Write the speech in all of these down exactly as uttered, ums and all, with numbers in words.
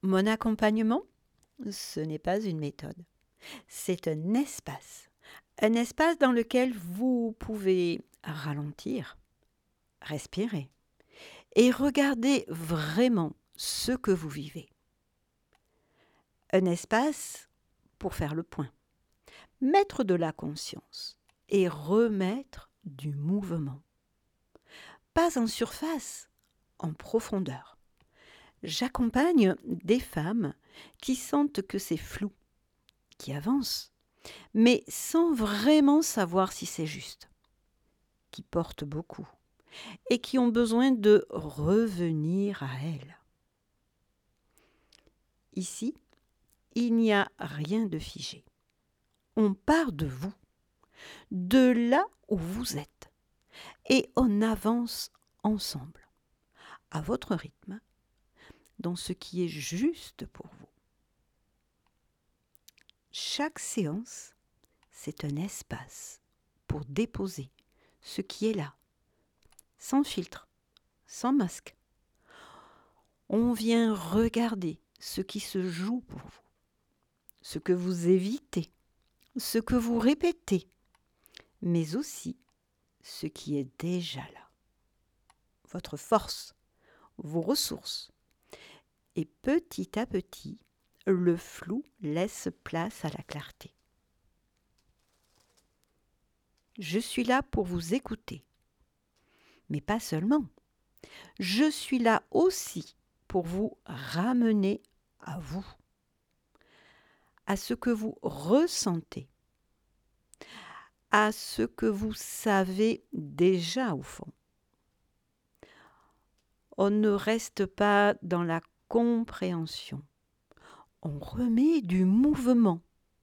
Mon accompagnement, ce n'est pas une méthode. C'est un espace. Un espace dans lequel vous pouvez ralentir, respirer et regarder vraiment ce que vous vivez. Un espace pour faire le point, mettre de la conscience et remettre du mouvement. Pas en surface, en profondeur. J'accompagne des femmes qui sentent que c'est flou, qui avancent, mais sans vraiment savoir si c'est juste, qui portent beaucoup et qui ont besoin de revenir à elles. Ici, il n'y a rien de figé. On part de vous, de là où vous êtes, et on avance ensemble, à votre rythme, dans ce qui est juste pour vous. Chaque séance, c'est un espace pour déposer ce qui est là, sans filtre, sans masque. On vient regarder ce qui se joue pour vous, ce que vous évitez, ce que vous répétez, mais aussi ce qui est déjà là. Votre force, vos ressources. Et petit à petit, le flou laisse place à la clarté. Je suis là pour vous écouter, mais pas seulement. Je suis là aussi pour vous ramener à vous, à ce que vous ressentez, à ce que vous savez déjà au fond. On ne reste pas dans la compréhension. On remet du mouvement.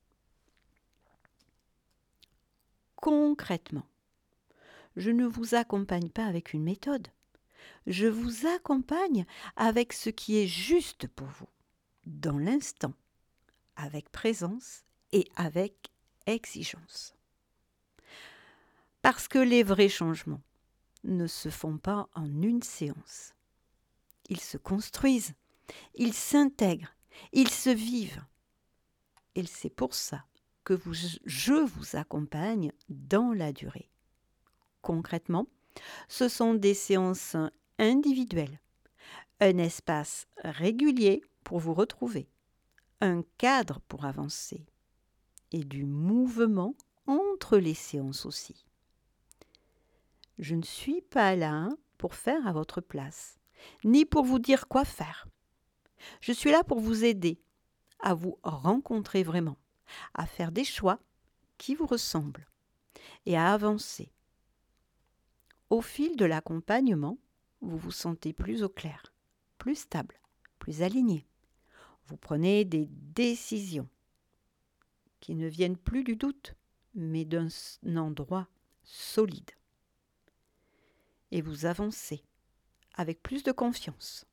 Concrètement, je ne vous accompagne pas avec une méthode. Je vous accompagne avec ce qui est juste pour vous, dans l'instant, avec présence et avec exigence. Parce que les vrais changements ne se font pas en une séance. Ils se construisent, ils s'intègrent, ils se vivent. Et c'est pour ça que vous, je vous accompagne dans la durée. Concrètement, ce sont des séances individuelles, un espace régulier pour vous retrouver, un cadre pour avancer et du mouvement entre les séances aussi. Je ne suis pas là pour faire à votre place, ni pour vous dire quoi faire. Je suis là pour vous aider à vous rencontrer vraiment, à faire des choix qui vous ressemblent et à avancer. Au fil de l'accompagnement, vous vous sentez plus au clair, plus stable, plus aligné. Vous prenez des décisions qui ne viennent plus du doute, mais d'un endroit solide. Et vous avancez avec plus de confiance.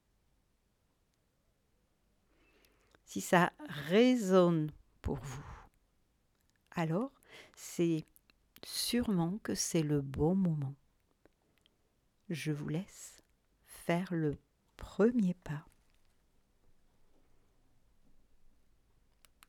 Si ça résonne pour vous, alors c'est sûrement que c'est le bon moment. Je vous laisse faire le premier pas.